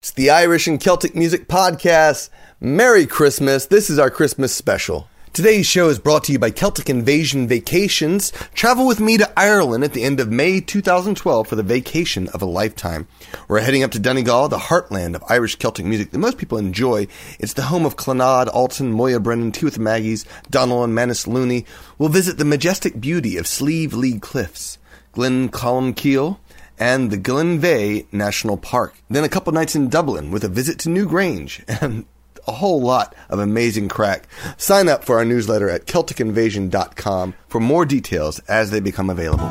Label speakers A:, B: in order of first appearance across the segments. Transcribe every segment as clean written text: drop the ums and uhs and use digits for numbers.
A: It's the Irish and Celtic Music Podcast. Merry Christmas. This is our Christmas special. Today's show is brought to you by Celtic Invasion Vacations. Travel with me to Ireland at the end of May 2012 for the vacation of a lifetime. We're heading up to Donegal, the heartland of Irish Celtic music that most people enjoy. It's the home of Clannad, Alton, Moya Brennan, Tea with the Maggies, Donald and Manus Looney. We'll visit the majestic beauty of Slieve League Cliffs, Glen Columcille, and the Glenveigh National Park. Then a couple nights in Dublin with a visit to Newgrange and a whole lot of amazing crack. Sign up for our newsletter at CelticInvasion.com for more details as they become available.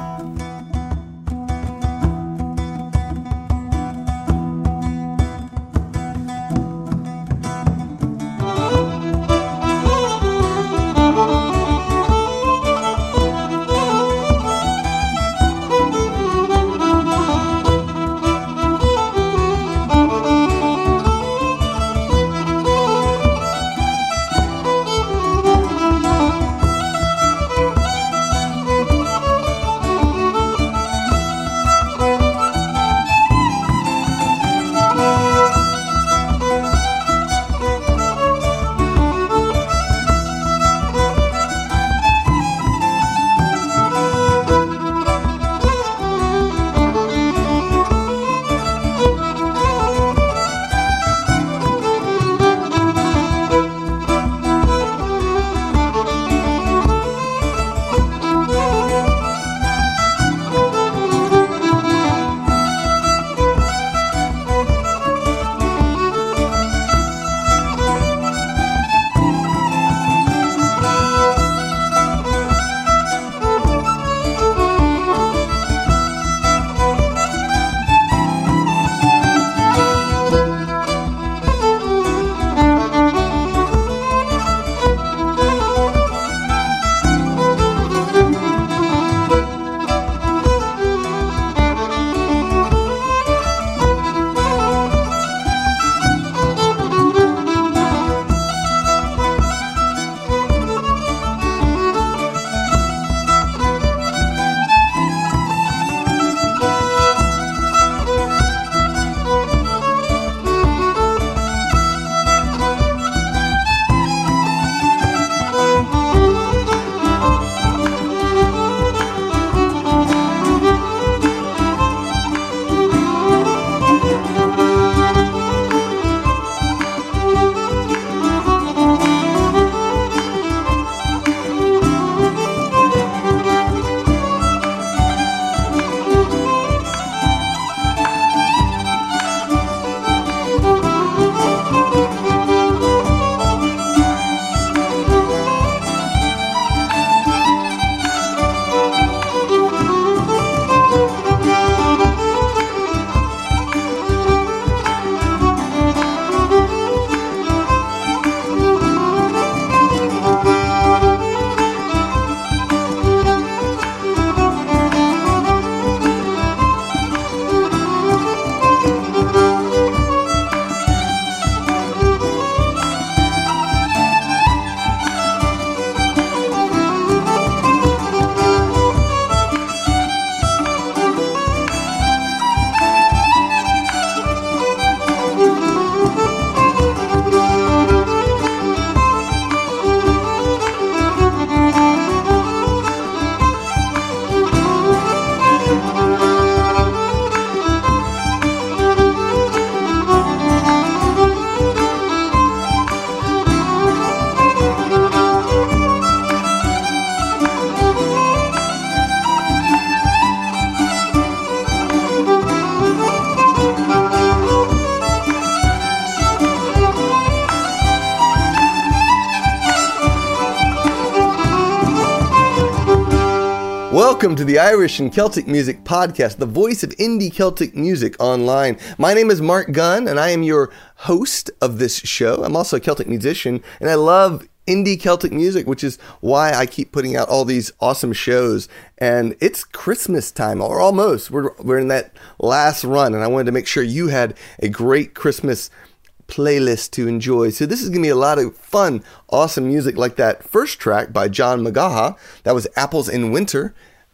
A: Welcome to the Irish and Celtic Music Podcast, the voice of indie Celtic music online. My name is Mark Gunn, and I am your host of this show. I'm also a Celtic musician, and I love indie Celtic music, which is why I keep putting out all these awesome shows. And it's Christmas time, or almost. We're in that last run, and I wanted to make sure you had a great Christmas playlist to enjoy. So this is going to be a lot of fun, awesome music like that first track by John McGaha. That was Apples in Winter.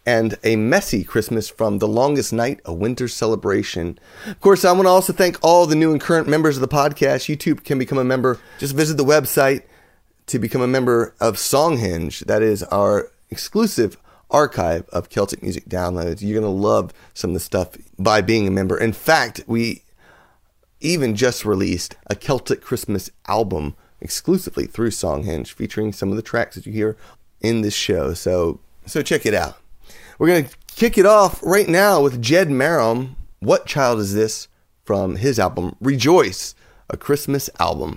A: and A Messy Christmas from The Longest Night, A Winter Celebration. Of course, I want to also thank all the new and current members of the podcast. You too can become a member. Just visit the website to become a member of Songhenge. That is our exclusive archive of Celtic music downloads. You're going to love some of the stuff by being a member. In fact, we even just released a Celtic Christmas album exclusively through Songhenge, featuring some of the tracks that you hear in this show. So check it out. We're going to kick it off right now with Jed Merrim. What Child Is This? From his album Rejoice, a Christmas album.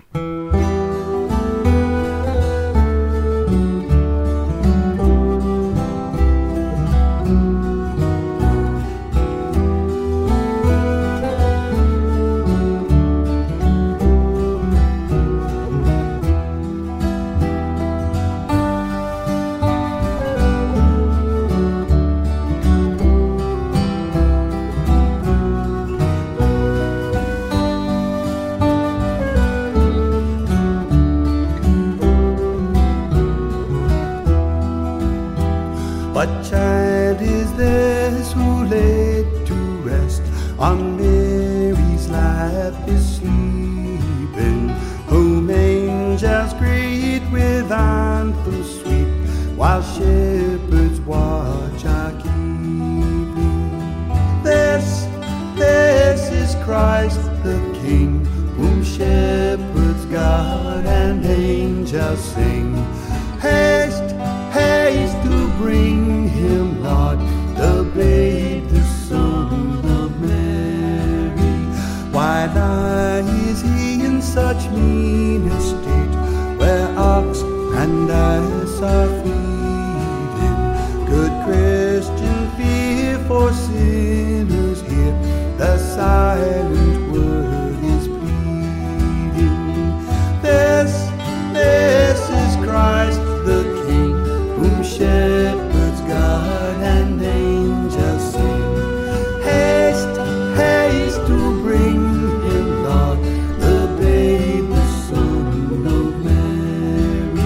B: What child is this who laid to rest on Mary's lap is sleeping, whom angels greet with anthems sweet, while shepherds watch are keeping? This is Christ the King, whom shepherds guard and angels sing. Haste, haste to bring him, Lord, the babe, the Son of Mary. Why lies he in such mean estate, where ox and ass are feeding? Good Christian, fear for sinners here, the silent word is pleading. This is Christ the King, whom shepherds guard and angels sing. Haste, haste to bring him, Lord, the babe, the Son of Mary.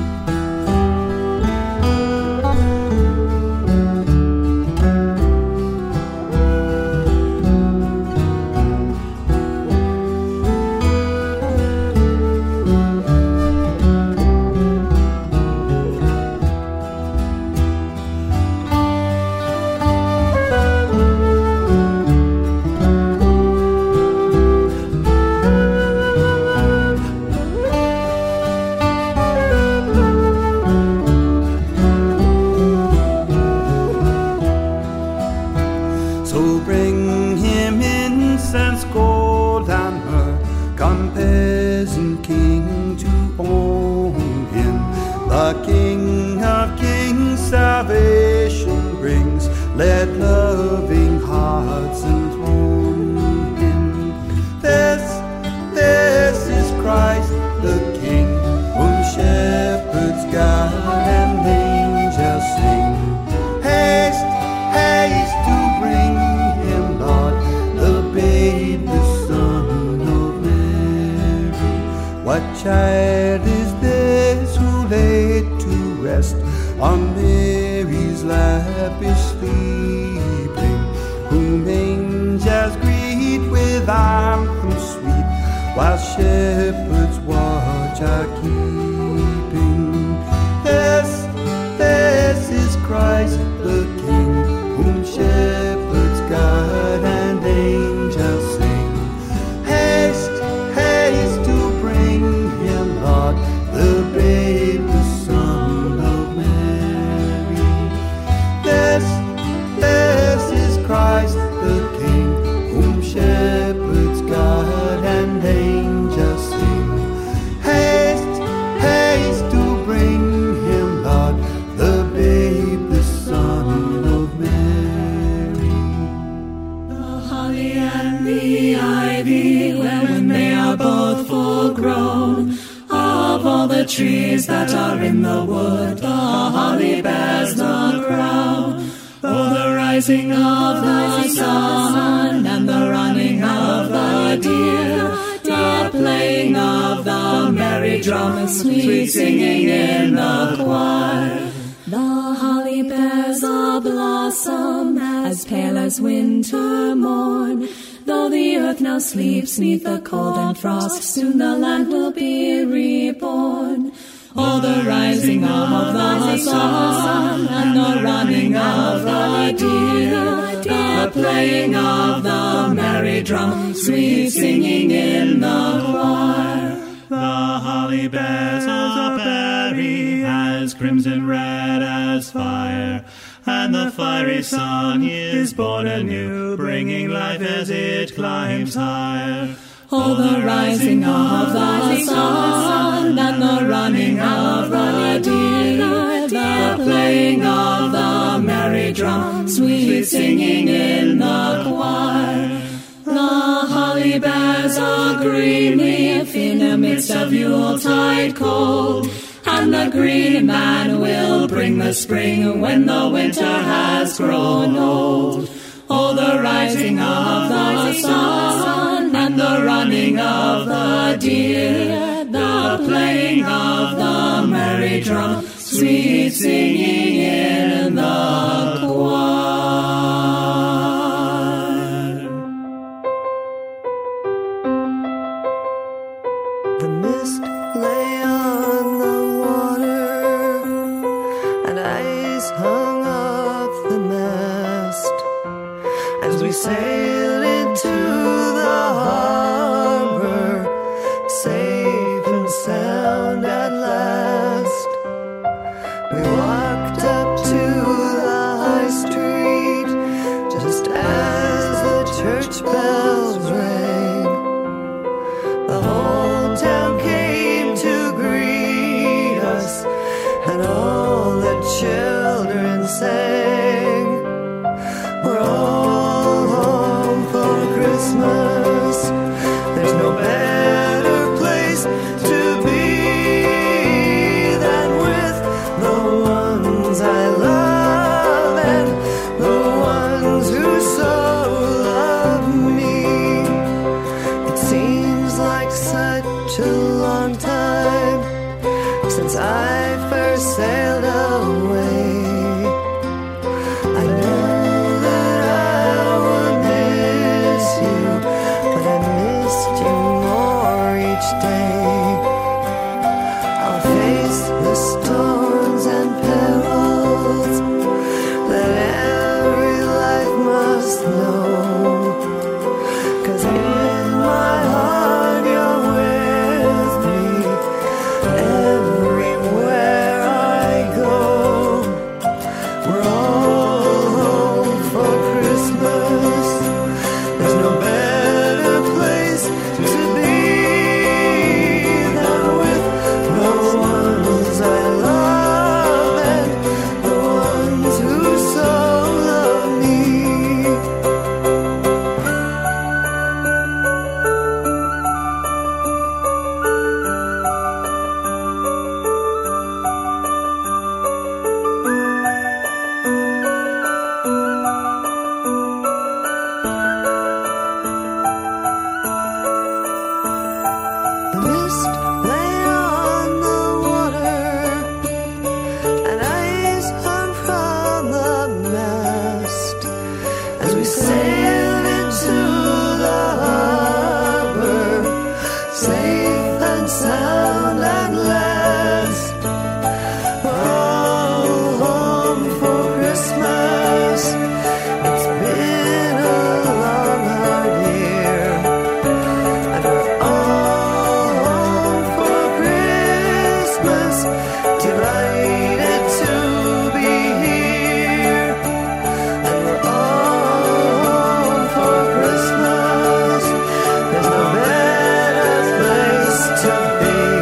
B: So bring him incense, gold and myrrh, come peasant king to own him. The King of Kings salvation brings, let loving hearts enthrone him. This is Christ the King, whom shepherds guard and angels sing. Haste, haste to bring him, Lord, the babe, the Son of Mary. What child is this who laid to rest on Mary's lap is sleeping, whom angels greet with anthems sweet, while shepherds watch are keeping? This is Christ the King, whom shepherds guard and angels sing. Haste, haste to bring him, Lord, the babe, the Son of Mary. This is Christ the King, whom shepherds guard and angels sing. Haste, haste to bring him, Lord, the babe, the Son of Mary.
C: The holly and the ivy, when they are both full grown, of all the trees that are in the wood, the holly bears the crown. Oh, the rising of the sun and the running of the deer, the playing of the merry drum and sweet singing in the choir. The holly bears a blossom as pale as winter morn. Though the earth now sleeps 'neath the cold and frost, soon the land will be reborn. Oh, the rising of the sun and the running of the deer, the playing of the merry drum, sweet singing in the choir.
D: The holly bears a berry as crimson red as fire, and the fiery sun is born anew, bringing life as it climbs higher.
C: Oh, the rising of the sun and the running of the deer, the playing of the merry drum, sweet singing in the choir. The holly bears a green leaf in the midst of Yuletide cold, and the green man will bring the spring when the winter has grown old. Oh, the rising of the sun and the running of the deer, the playing of the merry drum, sweet singing in the choir.
B: The mist lay on the water, and ice hung off the mast as we sailed into the harbor, safe and sound at last. We walked up to the high street just as the church bells rang. The whole town came to greet us, and all the children sang. We're all home for Christmas. There's no better place to be than with the ones I love and the ones who so love me. It seems like such a long time since I first sailed away. I know that I will miss you, but I missed you more each day. I'll face the storms and perils that every life must know, 'cause in my heart you're with me everywhere I go. We're all home for Christmas. There's no better place to be than with the ones I love and the ones who so love me. The mist lay on the water, and ice hung from the mast as we sailed into the harbor, safe and sound at last. We're all home for Christmas. It's been a long, hard year, and we're all home for Christmas, delighted to be here. And we're all home for Christmas. There's no better place to be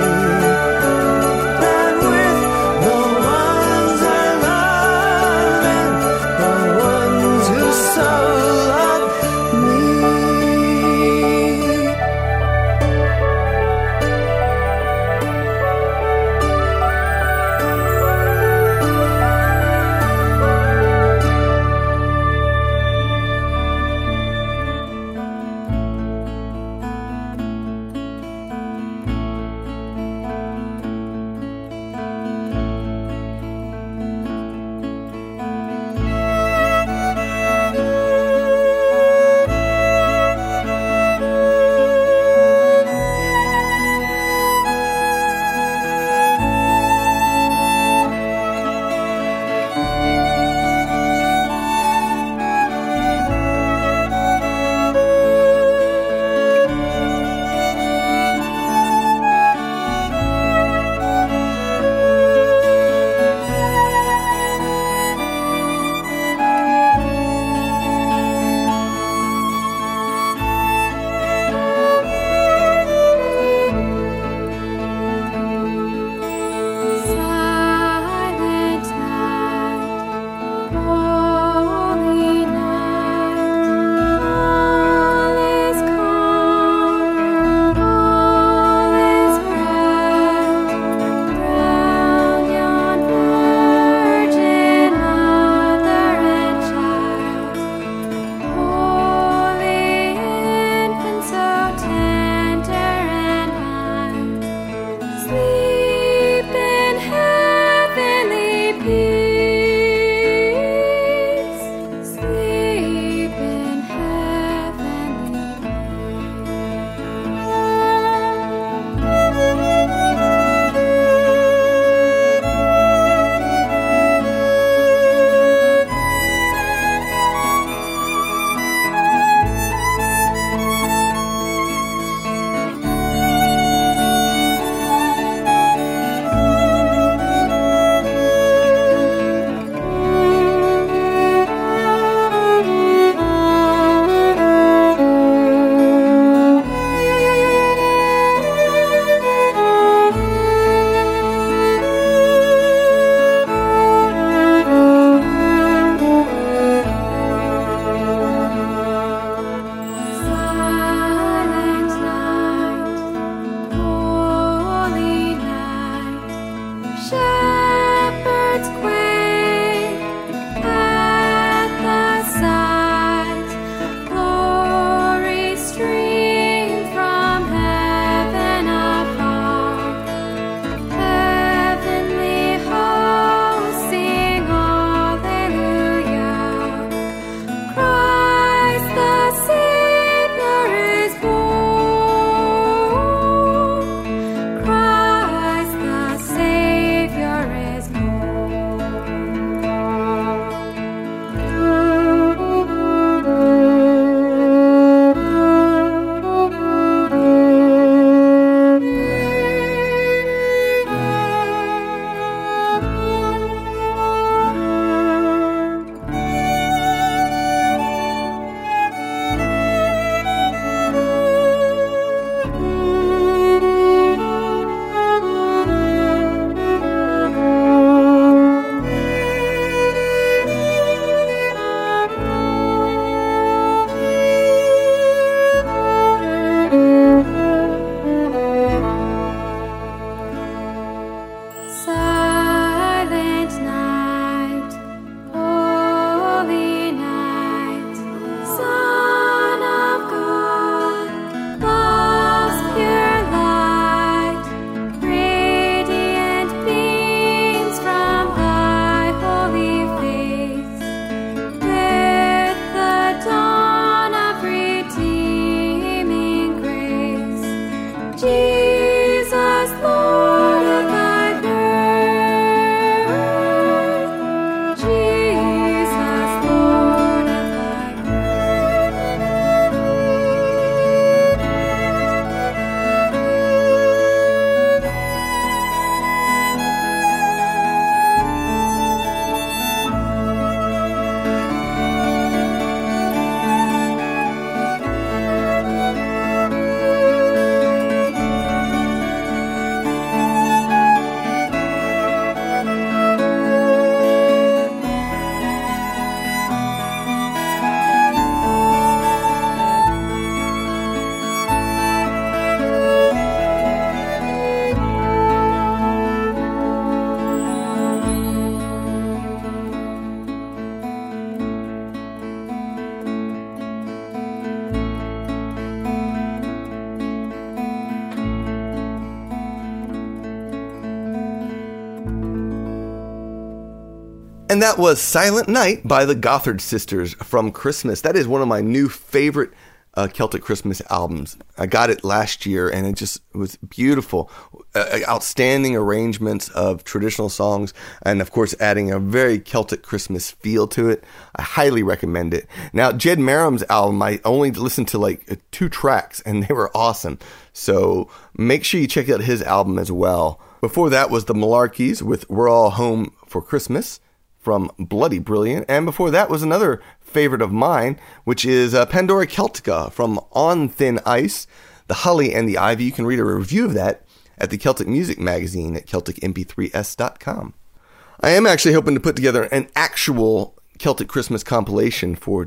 A: And that was Silent Night by the Gothard Sisters from Christmas. That is one of my new favorite Celtic Christmas albums. I got it last year, and it just was beautiful. Outstanding arrangements of traditional songs, and of course adding a very Celtic Christmas feel to it. I highly recommend it. Now, Jed Merrim's album, I only listened to like 2 tracks, and they were awesome. So make sure you check out his album as well. Before that was the Malarkeys with We're All Home for Christmas from Bloody Brilliant. And before that was another favorite of mine, which is Pandora Celtica from On Thin Ice, The Holly and the Ivy. You can read a review of that at the Celtic Music Magazine at CelticMP3S.com. I am actually hoping to put together an actual Celtic Christmas compilation for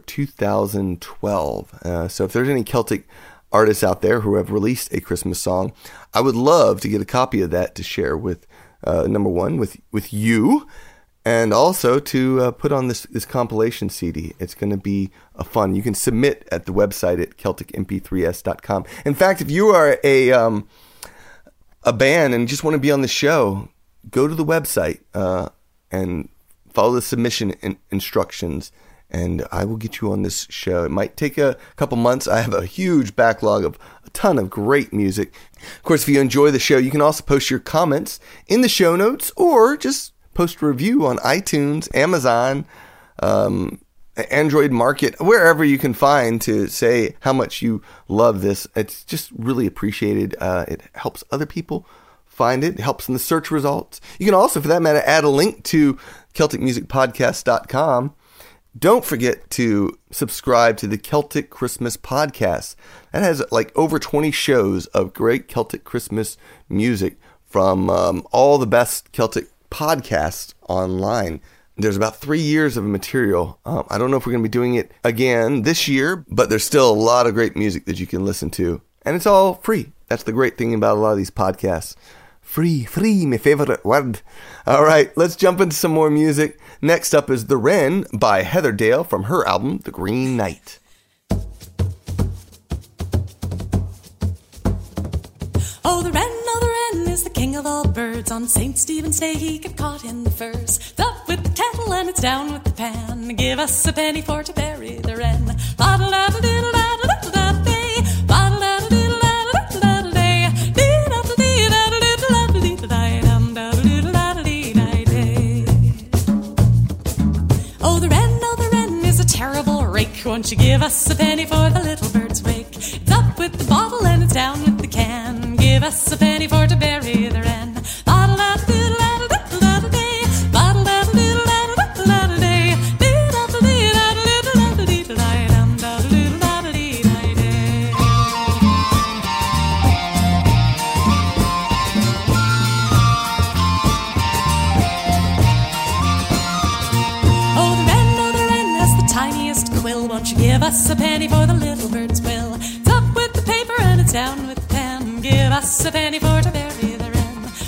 A: 2012. So if there's any Celtic artists out there who have released a Christmas song, I would love to get a copy of that to share with, number one, with you, and also to put on this compilation CD. It's going to be fun. You can submit at the website at CelticMP3S.com. In fact, if you are a band and just want to be on the show, go to the website and follow the submission instructions, and I will get you on this show. It might take a couple months. I have a huge backlog of a ton of great music. Of course, if you enjoy the show, you can also post your comments in the show notes, or just post a review on iTunes, Amazon, Android Market, wherever you can find to say how much you love this. It's just really appreciated. It helps other people find it. It helps in the search results. You can also, for that matter, add a link to CelticMusicPodcast.com. Don't forget to subscribe to the Celtic Christmas Podcast. That has like over 20 shows of great Celtic Christmas music from all the best Celtic podcasts online. There's about 3 years of material. I don't know if we're going to be doing it again this year, but there's still a lot of great music that you can listen to. And it's all free. That's the great thing about a lot of these podcasts. Free, my favorite word. All right, let's jump into some more music. Next up is The Wren by Heather Dale from her album, The Green Knight.
C: Oh, the wren is the king of all birds. On St. Stephen's Day he got caught in the furs. It's up with the kettle and it's down with the pan. Give us a penny for to bury the wren. Oh, the wren is a terrible rake. Won't you give us a penny for the little bird's wake? It's up with the bottle and it's down with the can. Give us a penny for to bury the wren. Won't you give us a penny for the little bird's will? It's up with the paper and it's down with the pen. Give us a penny for to bury the wren.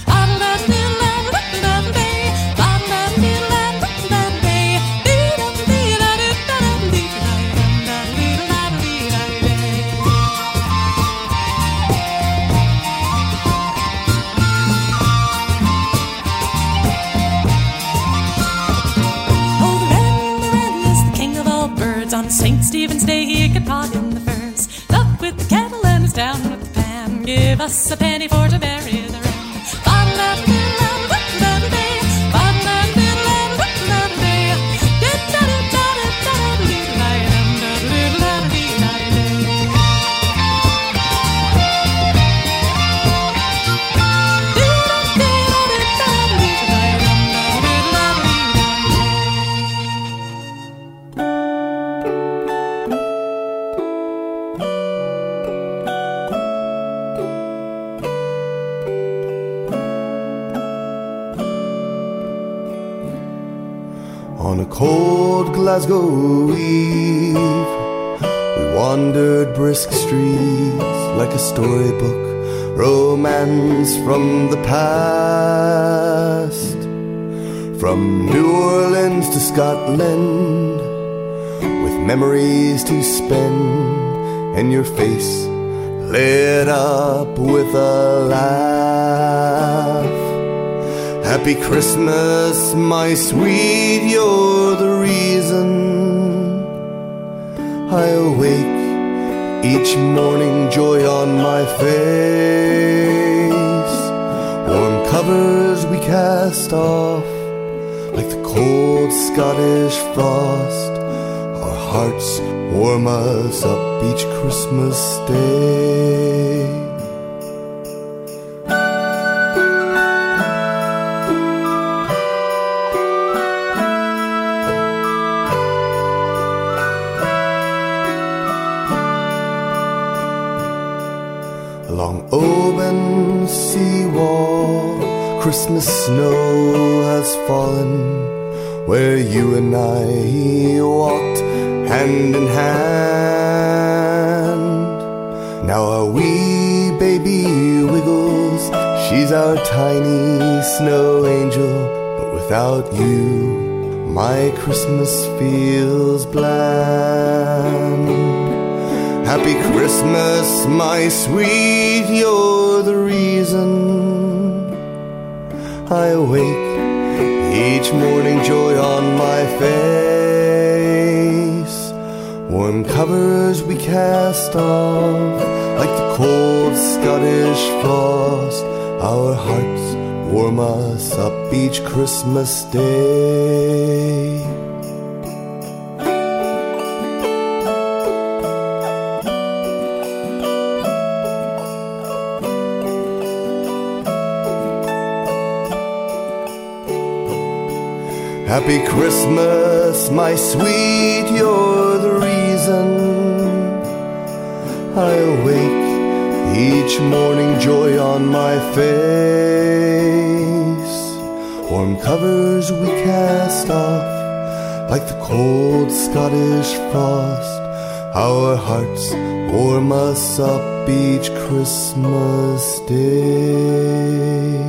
C: On St. Stephen's Day he got caught in the furs. It's up with the kettle and it's down with the pan. Give us a penny for to bury the wren.
A: On a cold Glasgow eve, we wandered brisk streets like a storybook, romance from the past. From New Orleans to Scotland, with memories to spend, and your face lit up with a laugh. Happy Happy Christmas, my sweet, you're the reason I awake each morning, joy on my face. Warm covers we cast off like the cold Scottish frost. Our hearts warm us up each Christmas day. Along Oban seawall, Christmas snow has fallen, where you and I walked hand in hand. Now our wee baby wiggles, she's our tiny snow angel, but without you, my Christmas feels bland. Happy Christmas, my sweet, you're the reason I awake each morning, joy on my face. Warm covers we cast off like the cold Scottish frost. Our hearts warm us up each Christmas day. Happy Christmas, my sweet, you're the reason I awake each morning, joy on my face. Warm covers we cast off like the cold Scottish frost. Our hearts warm us up each Christmas day.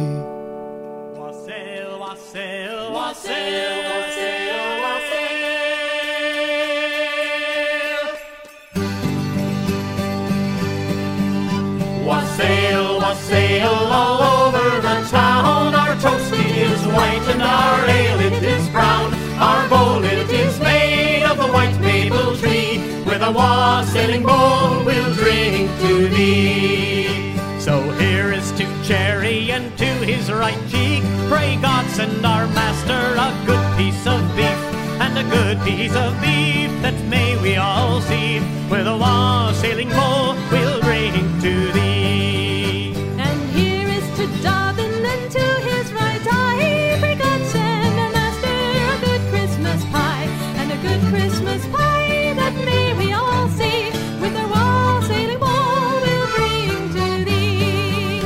D: Wassail all over the town. Our toasty is white and our ale it is brown. Our bowl it is made of the white maple tree. With a wassailing bowl we'll drink to thee. So here is to Jerry and to his right cheek. Pray God send our master a good piece of beef, and a good piece of beef that may we all see. With a wassailing bowl we'll drink to thee.
E: To Dobbin and to his right eye, pray God send our master a good Christmas pie, and a good Christmas pie that may we all see. With our wassailing bowl we'll bring to thee.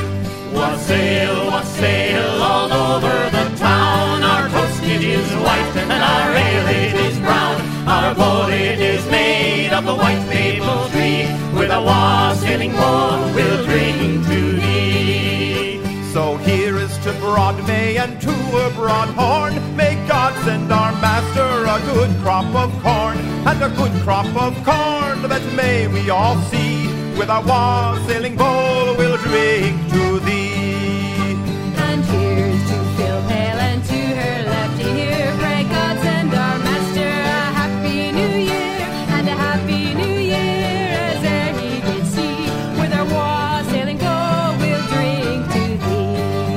D: Wassail all over the town. Our toast it is white and our ale it is brown. Our bowl it is made of the white maple tree. With a wassailing bowl we'll drink to thee.
F: So here is to Broadmay and to a Broadhorn. May God send our master a good crop of corn, and a good crop of corn that may we all see. With our wassailing bowl we'll drink to thee.
E: And here's to Phil Pale and to her lefty here. Pray God send our master a happy new year, and a happy new year as e'er he did see. With our wassailing bowl we'll drink to thee.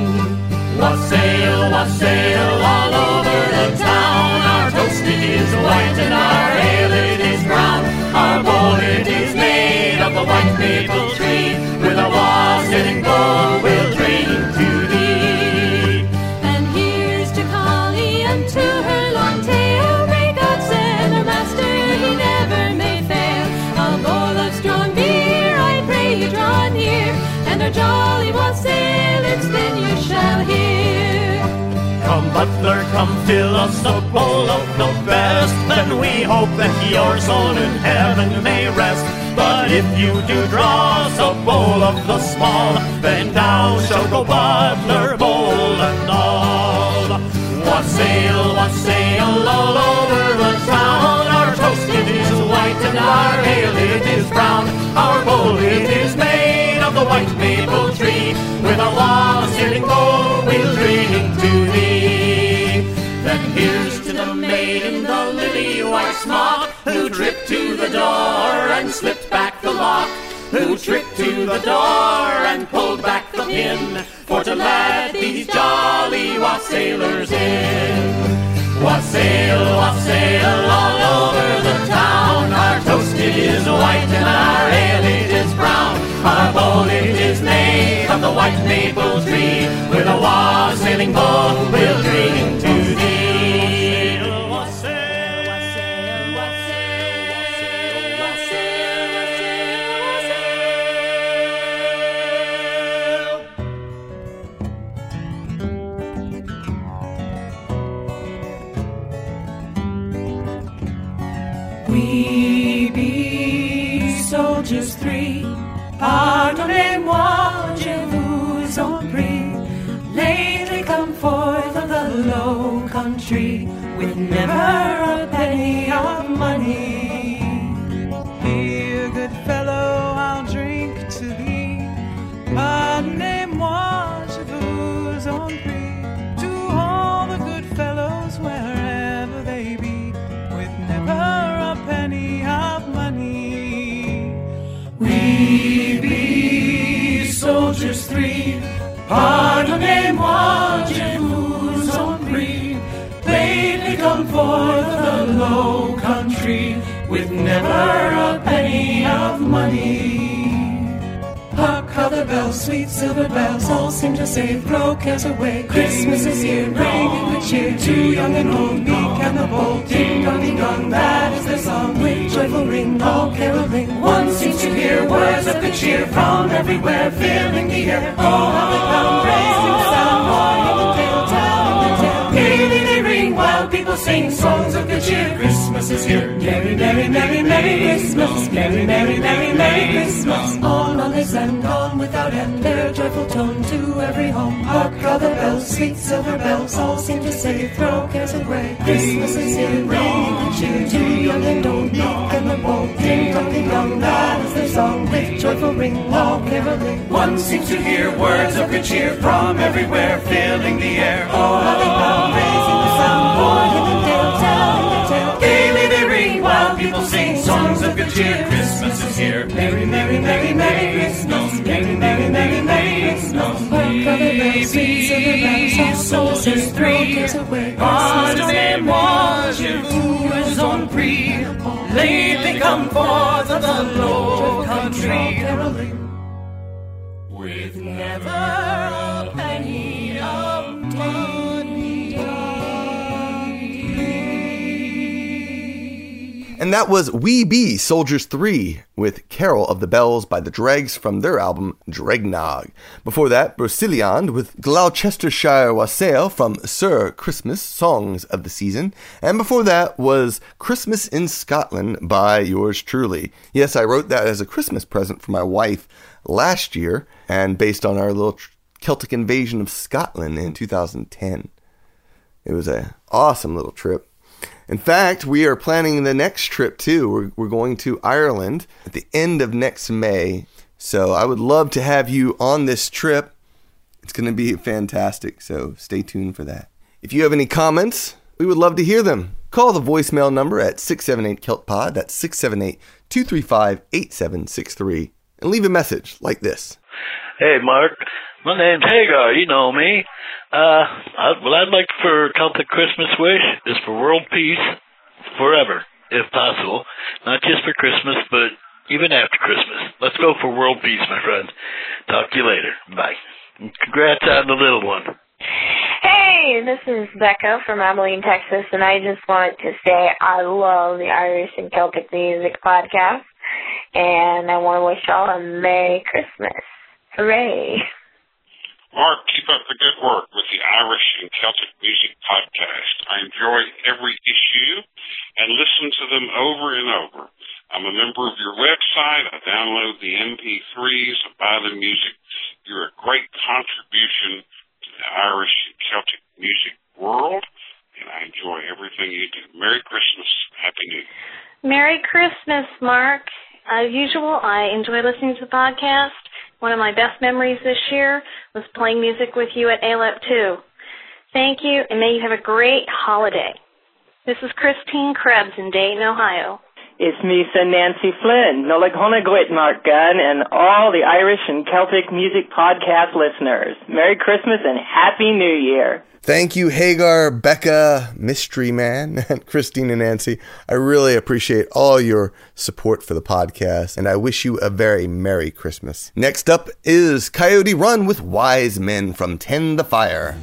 D: Wassail all over the town. Our toast it is white and our ale it is brown. Our bowl it is made of the white maple tree. With a wassailing bowl we'll drink to thee.
E: And here's to Collie and to her long tail. Pray God send our master he never may fail. A bowl of strong beer I pray you draw near, and our jolly wassail it's then you shall hear.
D: Come butler, come fill us a bowl of the best. Then we hope that your soul in heaven may rest. But if you do draw us a bowl of the small, then down shall go butler, bowl and all. Wassail all over the town. Our toast it is white and our ale it is brown. Our bowl it is made of the white maple tree. With a wassailing bowl we'll drink to thee.
C: door and slipped back the lock? Who tripped to the door and pulled back the pin for to let these jolly wassailers in? Wassail, wassail all over the town. Our toast it is white and our ale it is brown. Our bowl it is made of the white maple tree. With a wassailing bowl we'll drink to thee. We be soldiers three, pardonnez-moi, je vous en prie, lately come forth of the low country, with never a penny of money.
G: Here, good fellow, I'll drink to thee, pardonnez-moi, je vous en prie, to all the good fellows wherever they be, with never a penny of money.
C: We be soldiers three, pardonnez-moi, je vous en prie, lately come forth of the low country, with never a penny of money. Hark how the bells, sweet silver bells, all seem to say, throw cares away. Christmas is here, bringing good cheer to young and old, meek and the bold. Ding dong, ding dong, that is their song, with joyful ring, all caroling. One seems to hear words of good cheer from everywhere, filling the air. Oh, how they come, raising the sound, warning the tale, telling the tale. Gaily they ring while people sing songs of good cheer. Christmas is here, merry, merry, merry, merry Christmas, merry, merry, merry, merry Christmas. On holidays and on without end, their joyful tone to every home. Hark how the bells, sweet silver bells, all seem to say, throw cares away. Christmas is here, ringing good cheer to young and old, meek and the bold. Ding dong, that is their song, with joyful ring, all caroling. One seems to hear words of good cheer from everywhere, filling the air. Oh, how they come, raising the sound, warning the tale, telling the tale. Gaily they ring while people sing songs of good cheer. Christmas is here, merry, merry, merry, merry Christmas, merry, merry, merry, merry Christmas. Hark how the bells, sweet silver bells, all soldiers three, pardonnez-moi, je vous en prie, lately come forth of the low country, with never a penny of money.
A: And that was We Be Soldiers 3 with Carol of the Bells by the Dregs from their album Dregnog. Before that, Broceliande with Gloucestershire Wassail from Sir Christmas, Songs of the Season. And before that was Christmas in Scotland by yours truly. Yes, I wrote that as a Christmas present for my wife last year, and based on our little Celtic invasion of Scotland in 2010. It was an awesome little trip. In fact, we are planning the next trip too. We're going to Ireland at the end of next May. So I would love to have you on this trip. It's going to be fantastic. So stay tuned for that. If you have any comments, we would love to hear them. Call the voicemail number at 678-KELTPOD. That's 678-235-8763. And leave a message like this.
H: Hey, Mark. My name's Hagar. You know me. What I'd like for Celtic Christmas wish is for world peace forever, if possible. Not just for Christmas, but even after Christmas. Let's go for world peace, my friend. Talk to you later. Bye. And congrats on the little one.
I: Hey, this is Becca from Abilene, Texas, and I just wanted to say I love the Irish and Celtic Music Podcast, and I want to wish y'all a Merry Christmas. Hooray.
J: Mark, keep up the good work with the Irish and Celtic Music Podcast. I enjoy every issue and listen to them over and over. I'm a member of your website. I download the MP3s, I buy the music. You're a great contribution to the Irish and Celtic music world, and I enjoy everything you do. Merry Christmas. Happy New Year.
I: Merry Christmas, Mark. As usual, I enjoy listening to the podcast. One of my best memories this year was playing music with you at ALEP 2. Thank you, and may you have a great holiday. This is Christine Krebs in Dayton, Ohio.
K: It's me, Sir Nancy Flynn, Nolik Honagwit Mark Gunn, and all the Irish and Celtic Music Podcast listeners. Merry Christmas and Happy New Year.
A: Thank you, Hagar, Becca, Mystery Man, and Christine and Nancy. I really appreciate all your support for the podcast, and I wish you a very Merry Christmas. Next up is Coyote Run with Wise Men from Tend the Fire.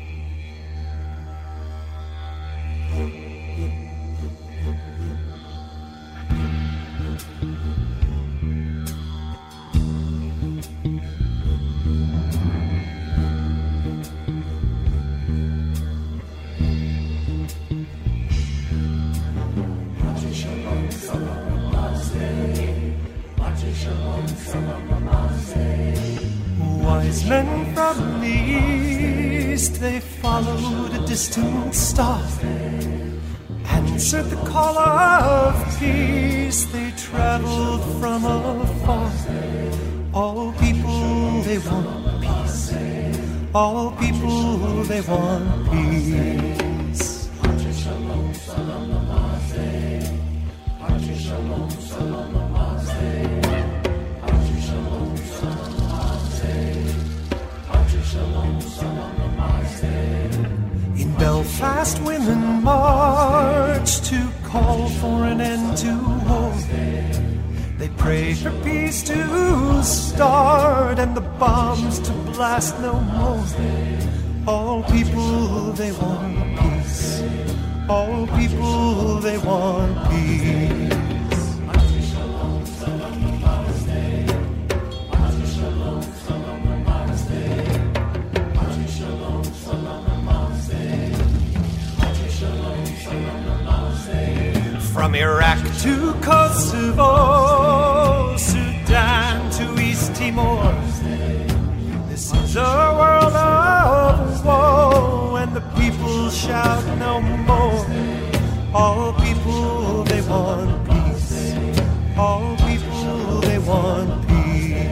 G: Wise men from the east, they followed a distant star, answered the call of peace, they traveled from afar. All people, they want peace. All people, they want peace. In Belfast, women march to call for an end to war. They pray for peace to start and the bombs to blast no more. All people, they want peace. All people, they want peace. From Iraq to Kosovo, Sudan to East Timor, this is a world of woe, and the people shout no more. All people, they want peace. All people, they want peace.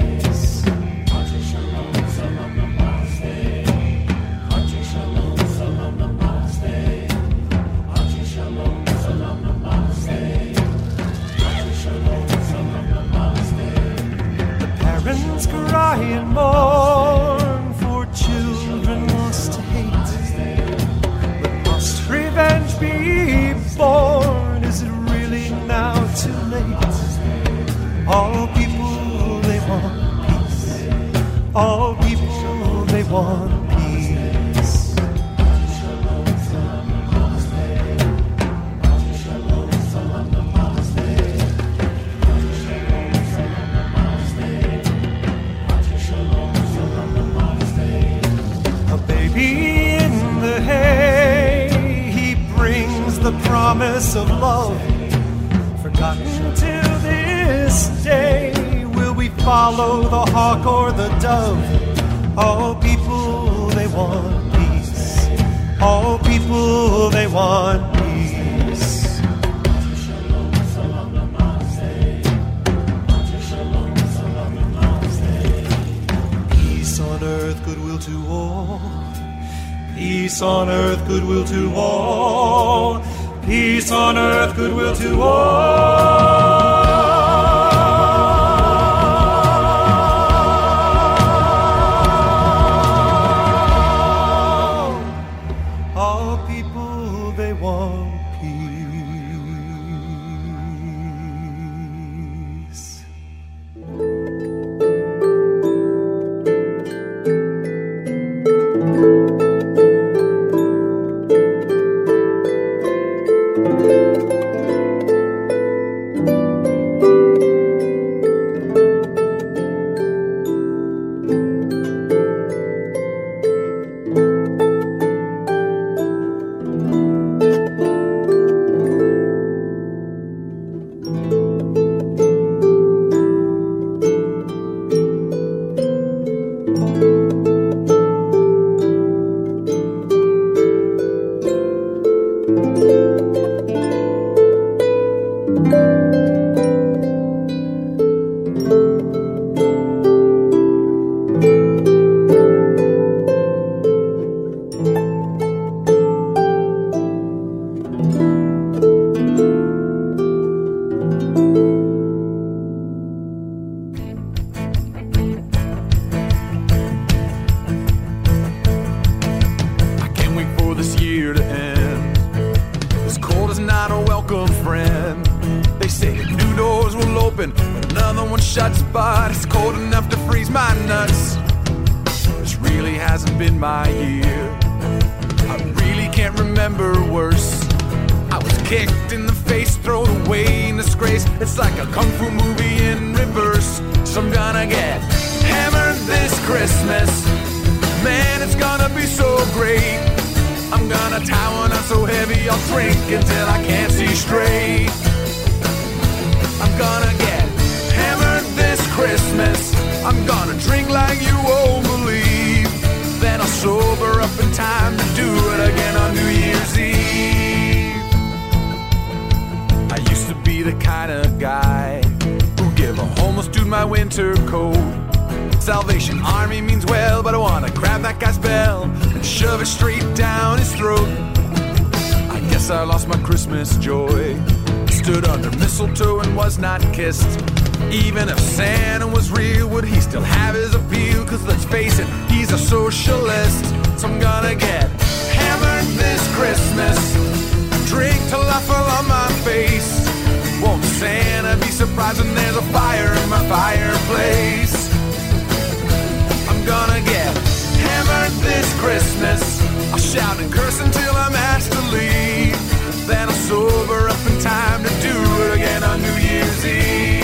G: Parents cry and mourn for children lost to hate. But must revenge be born? Is it really now too late? All people, they want peace. All people, they want peace. In the hay, he brings the promise of love, forgotten to this day. Will we follow the hawk or the dove? All people, they want peace. All people, they want peace. Peace on earth, goodwill to all. Peace on earth, goodwill to all. Peace on earth, goodwill to all. All people, they want peace.
L: shuts, but it's cold enough to freeze my nuts. This really hasn't been my year. I really can't remember worse. I was kicked in the face, thrown away in disgrace. It's like a kung fu movie in reverse. So I'm gonna get hammered this Christmas. Man, it's gonna be so great. I'm gonna tie one on so heavy I'll drink until I can't see straight. I'm gonna get hammered this Christmas. I'm gonna drink like you won't believe. Then I'll sober up in time to do it again on New Year's Eve. I used to be the kind of guy who'd give a homeless dude my winter coat. Salvation Army means well, but I wanna grab that guy's bell and shove it straight down his throat. I guess I lost my Christmas joy. Stood under mistletoe and was not kissed. Even if Santa was real, would he still have his appeal? Cause let's face it, he's a socialist. So I'm gonna get hammered this Christmas. Drink till I fall on my face. Won't Santa be surprised when there's a fire in my fireplace? I'm gonna get hammered this Christmas. I'll shout and curse until I'm asked to leave. Then I'll sober up in time to do it again on New Year's Eve.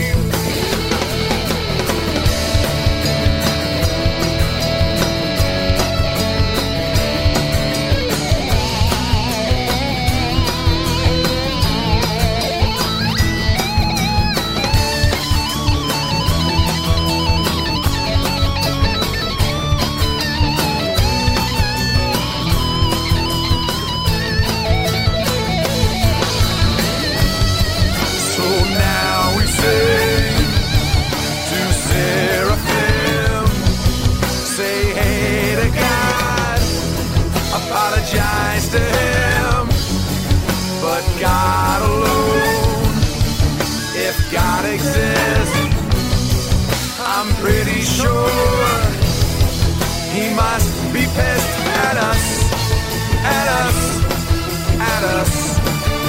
L: Apologize to him, but God alone. If God exists, I'm pretty sure he must be pissed at us, at us, at us,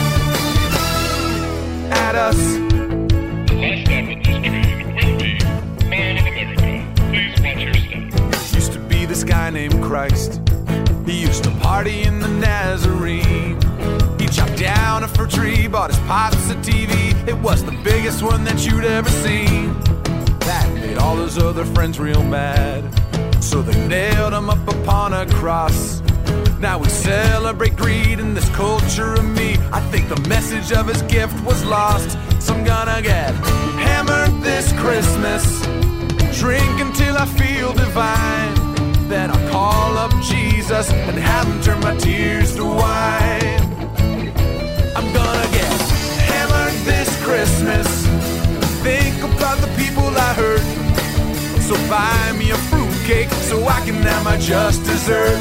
L: at us.
M: The last stop on this train will be Mall of America. Please watch your step.
L: Used to be this guy named Christ. He used to party in the Nazarene. He chopped down a fir tree, bought his pops a TV. It was the biggest one that you'd ever seen. That made all his other friends real mad. So they nailed him up upon a cross. Now we celebrate greed in this culture of me. I think the message of his gift was lost. So I'm gonna get hammered this Christmas. Drink until I feel divine. Then I'll call up Jesus and have him turn my tears to wine. I'm gonna get hammered this Christmas. Think about the people I hurt. So buy me a fruitcake so I can have my just dessert.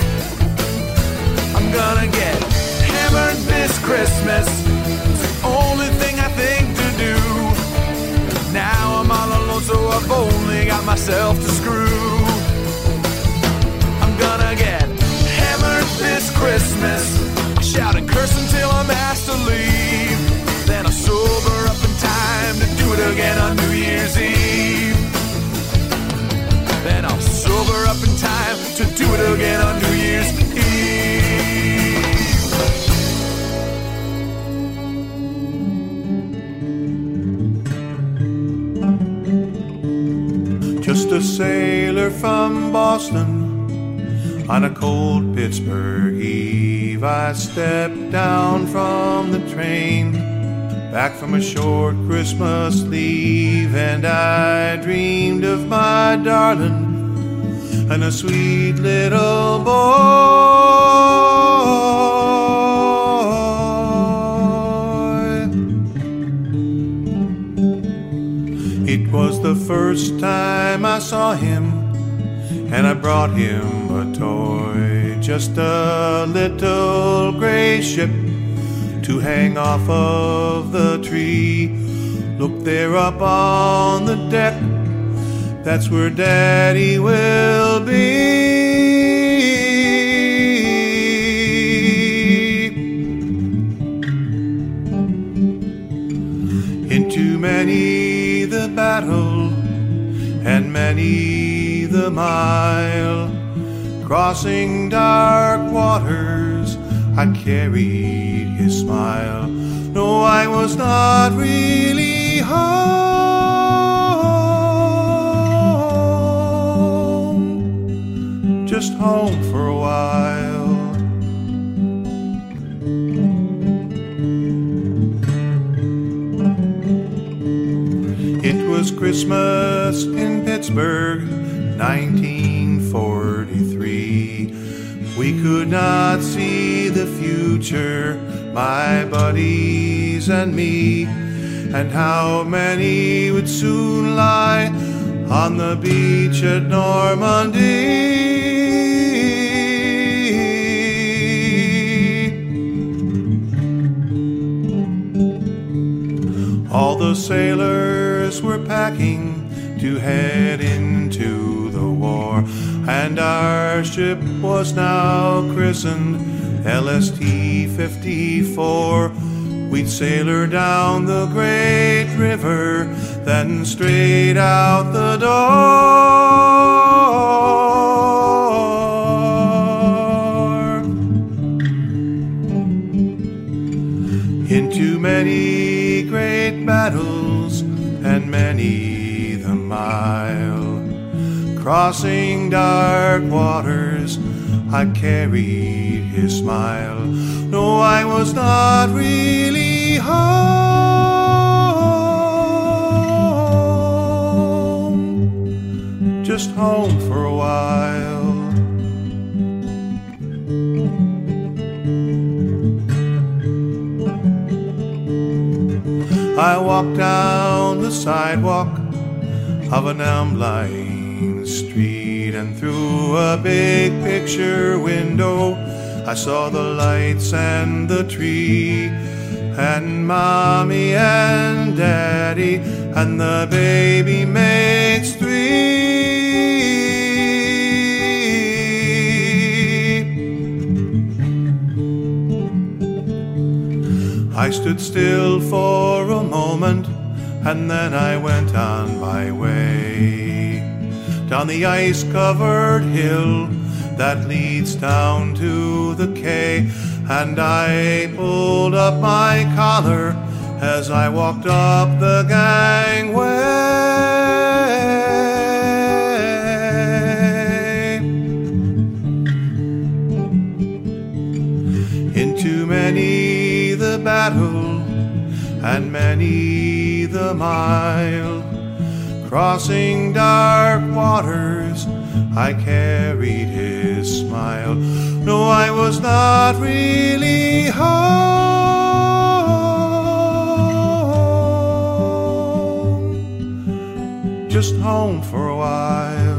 L: I'm gonna get hammered this Christmas. It's the only thing I think to do. Now I'm all alone, so I've only got myself to screw. Gonna get hammered this Christmas. I'll shout and curse until I'm asked to leave. Then I'll sober up in time to do it again on New Year's Eve. Then I'll sober up in time to do it again on New Year's
N: Eve. Just a sailor from Boston. On a cold Pittsburgh eve, I stepped down from the train, back from a short Christmas leave, and I dreamed of my darling and a sweet little boy. It was the first time I saw him, and I brought him a toy, just a little gray ship to hang off of the tree. Look there up on the deck, that's where Daddy will be. Into many the many the mile, crossing dark waters, I carried his smile. No, I was not really home, just home for a while. It was Christmas in Pittsburgh, 1943. We could not see the future, my buddies and me, and how many would soon lie on the beach at Normandy. All the sailors were packing to head into the war, and our ship was now christened LST-54. We'd sail her down the great river, then straight out the door. Into many great battles and many the mile, crossing dark waters, I carried his smile. No, I was not really home, just home for a while. I walked down the sidewalk of an elm-lined street, and through a big picture window I saw the lights and the tree, and Mommy and Daddy, and the baby makes three. I stood still for a moment, and then I went on my way down the ice-covered hill that leads down to the quay, and I pulled up my collar as I walked up the gangway. Into many the battle and many the mile, crossing dark waters, I carried his smile. No, I was not really home, just home for a while.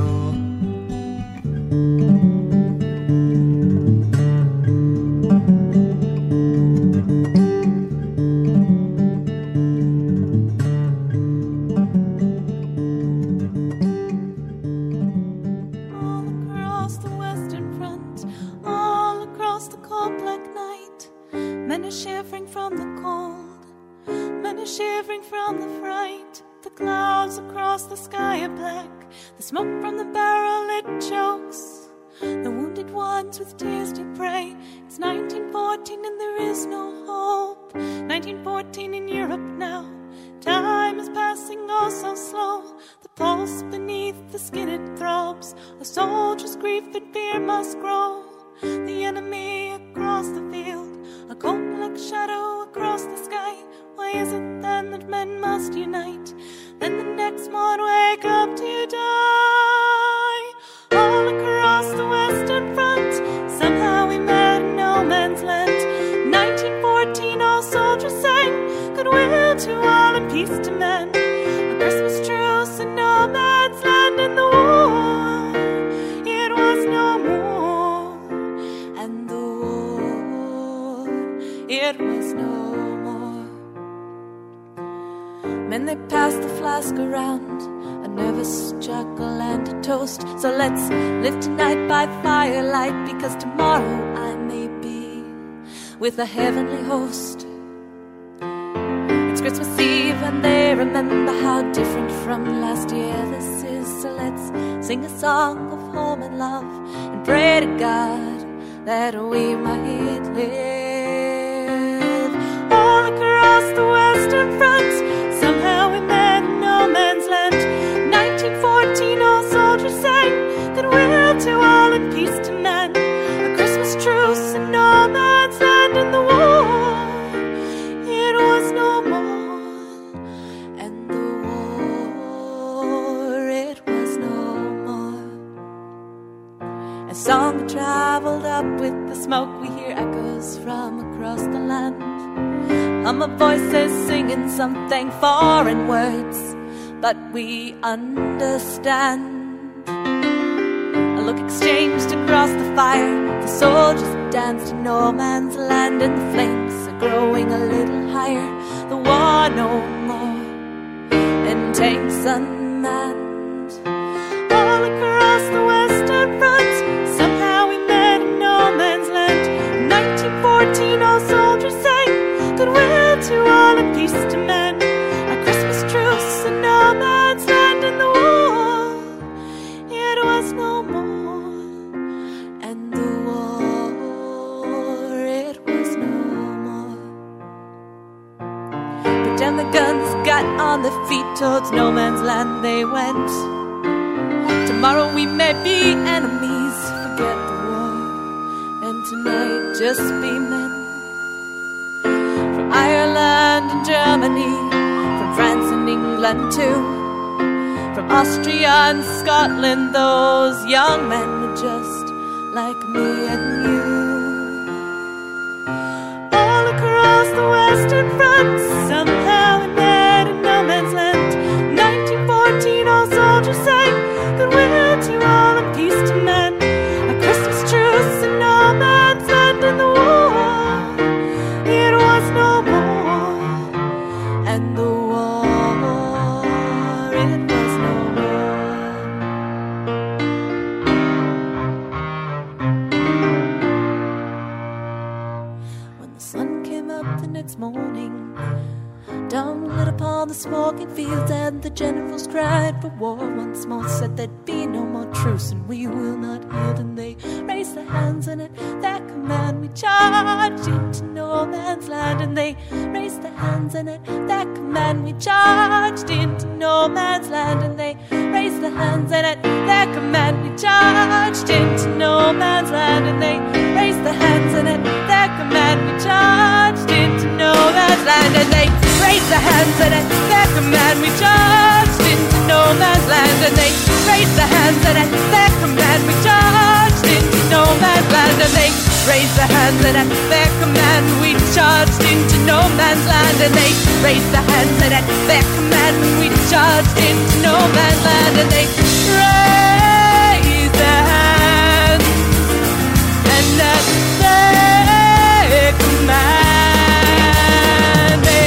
E: Men are shivering from the cold, men are shivering from the fright. The clouds across the sky are black, the smoke from the barrel it chokes the wounded ones with tears to pray. It's 1914 and there is no hope. 1914 in Europe now. Time is passing oh so slow. The pulse beneath the skin it throbs. A soldier's grief and fear must grow. The enemy across the field, a cold black shadow across the sky. Why is it then that men must unite? Then the next morn wake up to die. All across the Western Front, somehow we met in no man's land. 1914 all soldiers sang goodwill to all and peace to men. A Christmas truce in no man's land in the war. It was no more, and the war, it was no more. Men they passed the flask around, a nervous chuckle and a toast. So let's live tonight by firelight, because tomorrow I may be with a heavenly host. It's Christmas Eve and they remember how different from last year this is. So let's sing a song of home and love and pray to God that we might live. All across the Western Front, somehow we met in no man's land. 1914, all soldiers sang goodwill to all and peace to men. A Christmas truce in no man's land, in the war it was no more. And the war it was no more. As song traveled up with the smoke, we hear echoes from across the land. My voices singing something foreign words, but we understand. A look exchanged across the fire. The soldiers danced in no man's land, and the flames are growing a little higher. The war no more, and tanks unmanned. All across the Western Front, somehow we met in no man's land. In 1914, all soldiers sang goodwill to all and peace to men. A Christmas truce in no man's land, in the war it was no more. And the war it was no more. But then the guns got on their feet, towards no man's land they went. Tomorrow we may be enemies, forget the war, and tonight just be men. Ireland and Germany, from France and England too, from Austria and Scotland, those young men were just like me and you. All across the Western Front, somehow we met in no man's land. 1914, all soldiers sang goodwill to all and peace to men. A Christmas truce in no man's land, in the war it was no more. And the war it was no more. When the sun came up the next morning, dawn lit upon the smoking fields, and the generals cried for war once more, said there'd be no more truce and we will not yield. And they raised their hands, and at their command we charged into no man's land. And they raised their hands, and at their command we charged into no man's land. And they raised their hands, and at their command we charged into no man's land. And they raised their hands, and at their command we charged into no man's land. And they raised their hands, and at their command we charged into no man's land. And they raised their hands, and at their command we charged into no man's land. And they raised their hands, and at their command we charged into no man's land. And they raised their hands, and at their command we charged into no man's land. And they raised their hands, and at their command they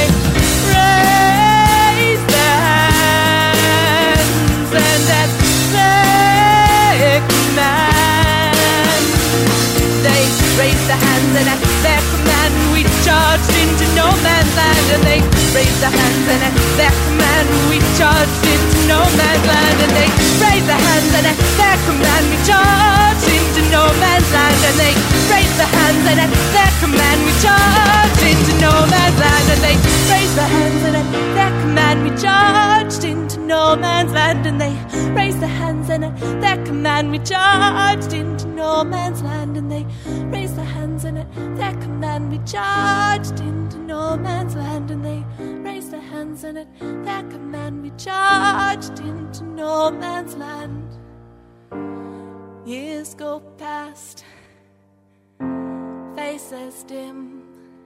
E: raised their hands, and at their command they raised their hands, and at their command we charged into no man's land. And they raised their hands, and at their command we charged into no man's land. And they raised their hands, and at their command we charged into no man's land. And they raised their hands, and at their command we charged into no man's land. And they raised their hands, and at their command we charged into no man's land. And they raised their hands, and at their command we charged into no man's land. And they raised their hands, and at their command we charged into no man's land. And they raised their hands, and at their command we charged into no man's land. Years go past, faces dim,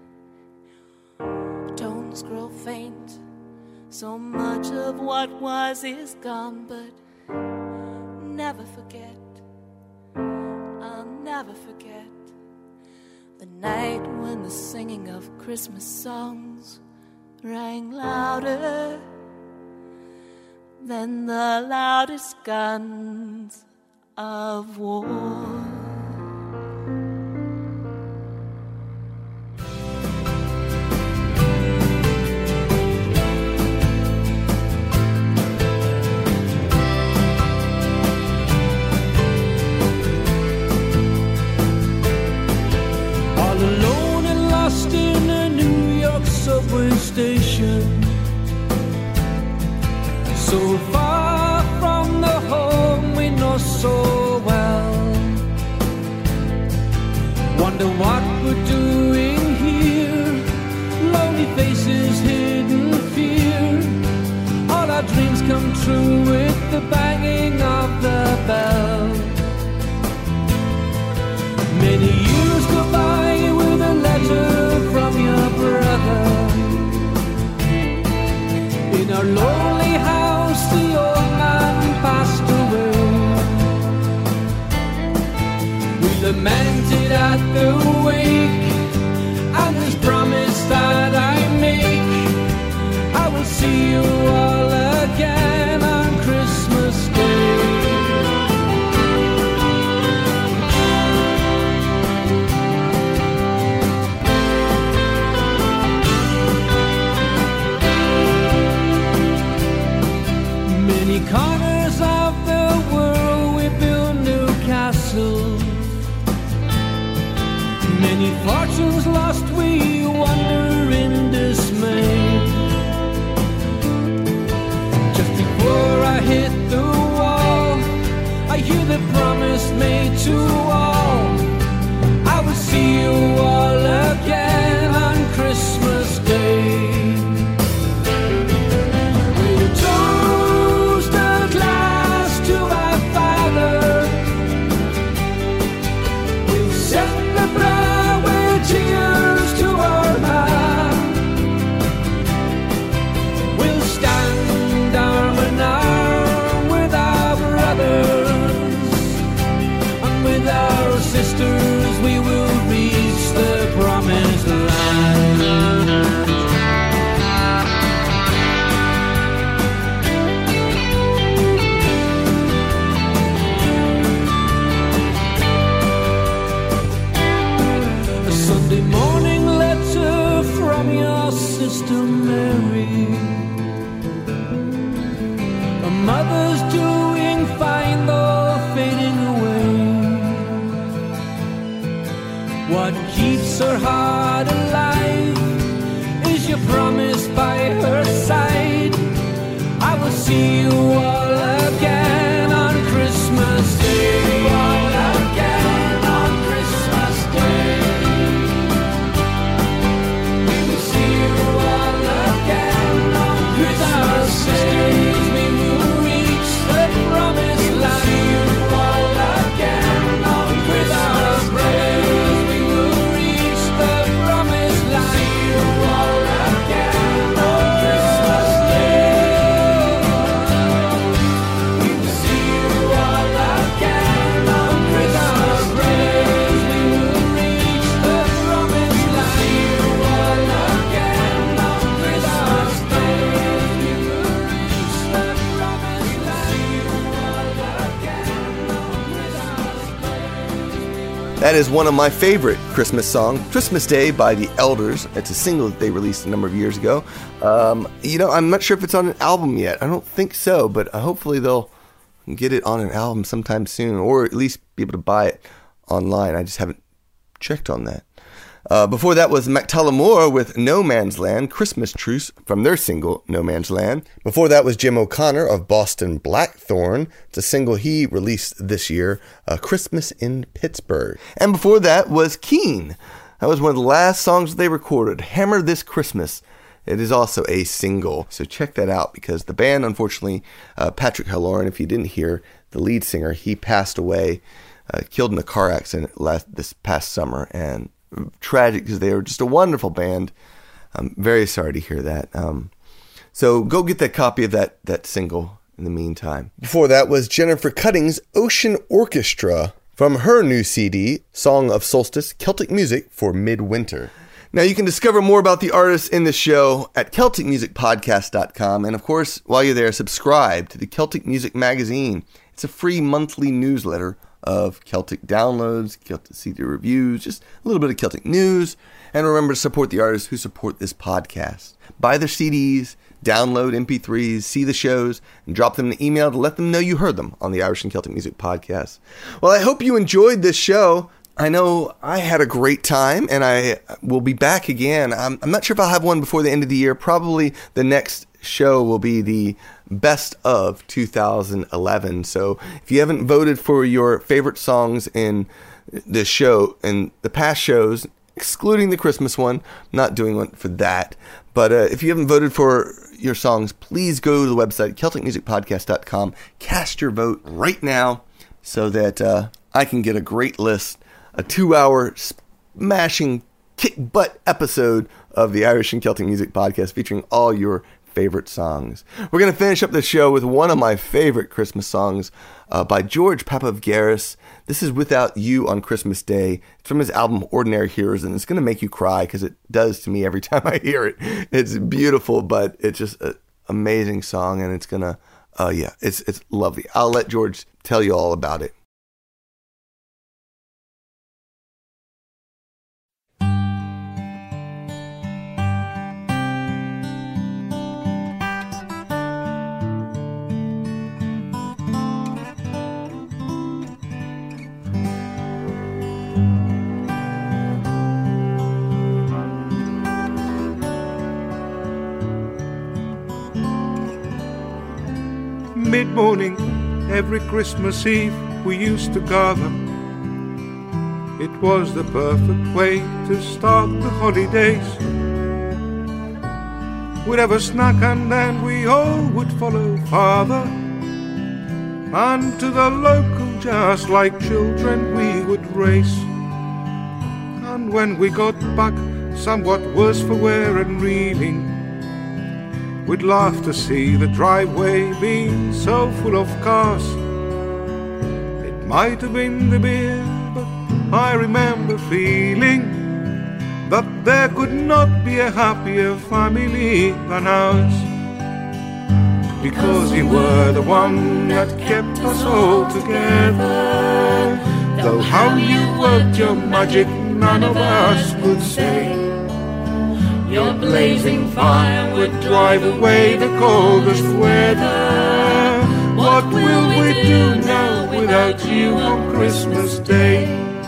E: tones grow faint. So much of what was is gone, but never forget, I'll never forget the night when the singing of Christmas songs rang louder than the loudest guns of war.
O: station, so far from the home we know so well. Wonder what we're doing here, lonely faces, hidden fear. All our dreams come true with the banging of the bell. Many years go by with a letter from your brother. In our lonely house the old man passed away. We lamented at the wake, and this promise that I make, I will see you all again on Christmas Day. Many corners of the world we build new castles. Many fortunes lost we wander in dismay. Just before I hit the wall, I hear the promise made to all. I will see you all again on Christmas Day. We'll toast a glass to our Father. We'll set the brow with tears to our man. We'll stand arm in arm with our brothers, and with our sisters we will reach the promised land. A Sunday morning letter from your sister Mary. A mother's doing fine though fading away. What keeps her heart alive is your promise by her side. I will see you all again on Christmas Day. All again on Christmas Day. We will see you all again on Christmas Day. We will reach the promised land. See you all again on Christmas Day. We will reach the promised land. See you all again on Christmas Day. We will see you all again on Christmas Day. We will reach the promised land. See you all again on Christmas Day. We will reach the promised land. See you all again on Christmas Day.
A: That is one of my favorite Christmas songs, Christmas Day by The Elders. It's a single that they released a number of years ago. I'm not sure if it's on an album yet. I don't think so, but hopefully they'll get it on an album sometime soon, or at least be able to buy it online. I just haven't checked on that. Before that was Macklemore with No Man's Land, Christmas Truce, from their single No Man's Land. Before that was Jim O'Connor of Boston Blackthorn. It's a single he released this year, Christmas in Pittsburgh. And before that was Keane. That was one of the last songs they recorded, Hammer This Christmas. It is also a single, so check that out, because the band, unfortunately, Patrick Halloran, if you didn't hear, the lead singer, he passed away, killed in a car accident this past summer, and tragic because they were just a wonderful band. I'm very sorry to hear that. So go get that copy of that single in the meantime. Before that was Jennifer Cutting's Ocean Orchestra from her new CD, Song of Solstice, Celtic Music for Midwinter. Now you can discover more about the artists in the show at CelticMusicPodcast.com, and of course, while you're there, subscribe to the Celtic Music Magazine. It's a free monthly newsletter of Celtic downloads, Celtic CD reviews, just a little bit of Celtic news. And remember to support the artists who support this podcast. Buy their CDs, download MP3s, see the shows, and drop them an email to let them know you heard them on the Irish and Celtic Music Podcast. Well, I hope you enjoyed this show. I know I had a great time, and I will be back again. I'm not sure if I'll have one before the end of the year. Probably the next show will be the best of 2011. So if you haven't voted for your favorite songs in the show and the past shows, excluding the Christmas one, I'm not doing one for that. But if you haven't voted for your songs, please go to the website, CelticMusicPodcast.com. Cast your vote right now so that I can get a great list. A 2-hour smashing kick-butt episode of the Irish and Celtic Music Podcast featuring all your favorite songs. We're going to finish up the show with one of my favorite Christmas songs by George Papavgeras. This is Without You on Christmas Day. It's from his album Ordinary Heroes, and it's going to make you cry because it does to me every time I hear it. It's beautiful, but it's just an amazing song, and it's going to, it's lovely. I'll let George tell you all about it.
N: Mid-morning, every Christmas Eve we used to gather. It was the perfect way to start the holidays. We'd have a snack and then we all would follow Father. And to the local jazz like children we would race. And when we got back, somewhat worse for wear and reeling, we'd laugh to see the driveway being so full of cars. It might have been the beer, but I remember feeling that there could not be a happier family than ours. Because you were the one that kept us all together. Though how you worked your magic none of us could say. Your blazing fire would drive away the coldest weather. What will we do now without you on Christmas Day?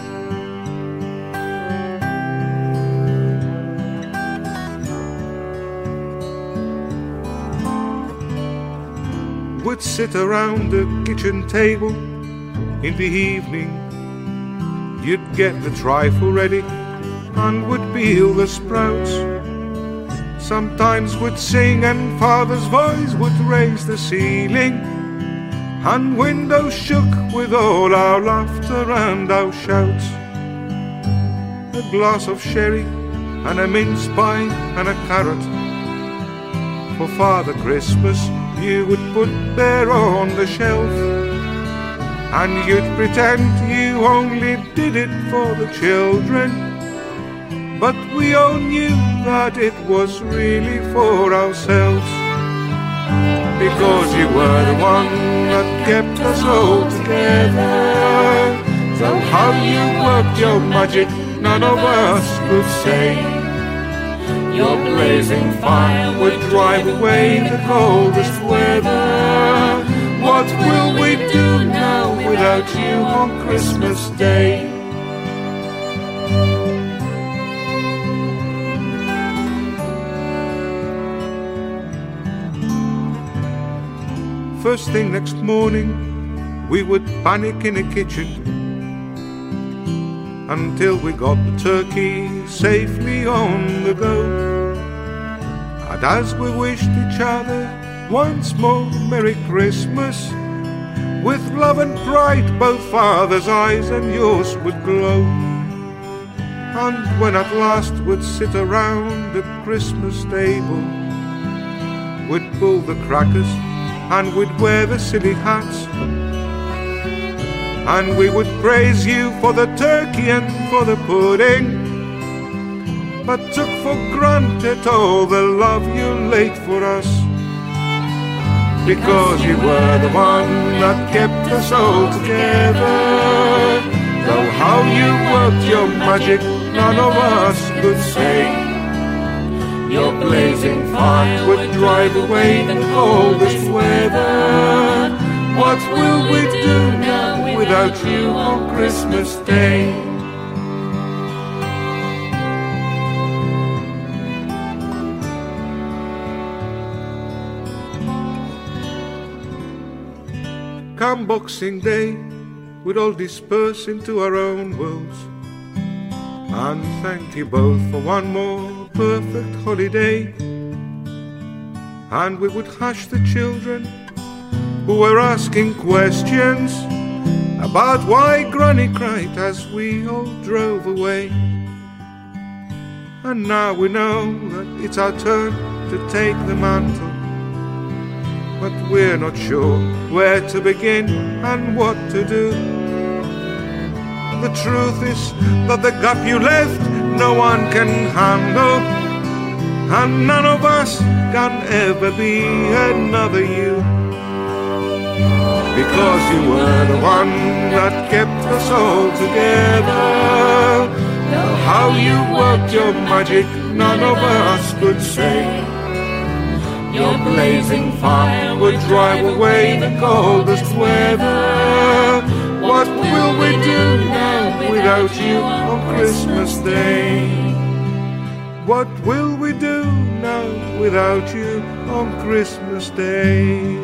N: We'd sit around the kitchen table in the evening. You'd get the trifle ready and would peel the sprouts. Sometimes we'd sing and Father's voice would raise the ceiling, and windows shook with all our laughter and our shouts. A glass of sherry and a mince pie and a carrot for Father Christmas you would put there on the shelf, and you'd pretend you only did it for the children. But we all knew that it was really for ourselves. Because you were the one that kept us all together. Though how you worked your magic none of us could say. Your blazing fire would drive away the coldest weather. What will we do now without you on Christmas Day? First thing next morning, we would panic in the kitchen until we got the turkey safely on the go. And as we wished each other once more Merry Christmas, with love and pride both Father's eyes and yours would glow. And when at last we'd sit around the Christmas table, we'd pull the crackers and we'd wear the silly hats, and we would praise you for the turkey and for the pudding, but took for granted all the love you laid for us. Because you were the one that kept us all together. Though how you worked your magic none of us could say. Your blazing fire would drive away the coldest weather. What will we do now without you on Christmas Day? come Boxing Day, we'd all disperse into our own worlds. And thank you both for one more perfect holiday. And we would hush the children who were asking questions about why Granny cried as we all drove away. And now we know that it's our turn to take the mantle, but we're not sure where to begin and what to do. The truth is that the gap you left no one can handle, and none of us can ever be another you. Because you were the one that kept us all together. How you worked your magic none of us could say. Your blazing fire would drive away the coldest weather. What will we do now without you on Christmas Day? What will we do now without you on Christmas Day?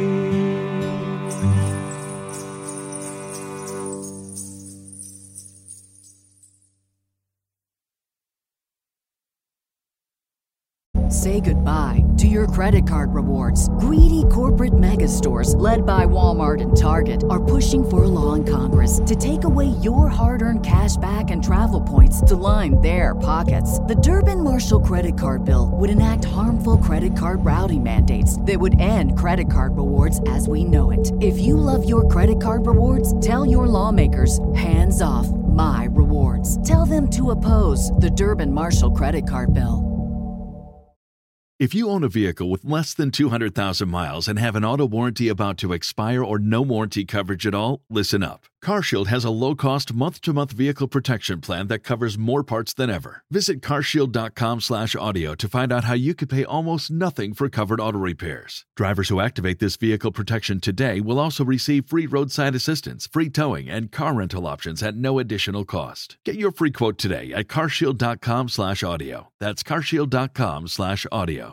P: Say goodbye to your credit card rewards. Greedy corporate mega stores, led by Walmart and Target, are pushing for a law in Congress to take away your hard-earned cash back and travel points to line their pockets. The Durbin-Marshall credit card bill would enact harmful credit card routing mandates that would end credit card rewards as we know it. If you love your credit card rewards, tell your lawmakers, hands off my rewards. Tell them to oppose the Durbin-Marshall credit card bill.
Q: If you own a vehicle with less than 200,000 miles and have an auto warranty about to expire or no warranty coverage at all, listen up. CarShield has a low-cost month-to-month vehicle protection plan that covers more parts than ever. Visit carshield.com/audio to find out how you could pay almost nothing for covered auto repairs. Drivers who activate this vehicle protection today will also receive free roadside assistance, free towing, and car rental options at no additional cost. Get your free quote today at carshield.com/audio. That's carshield.com/audio.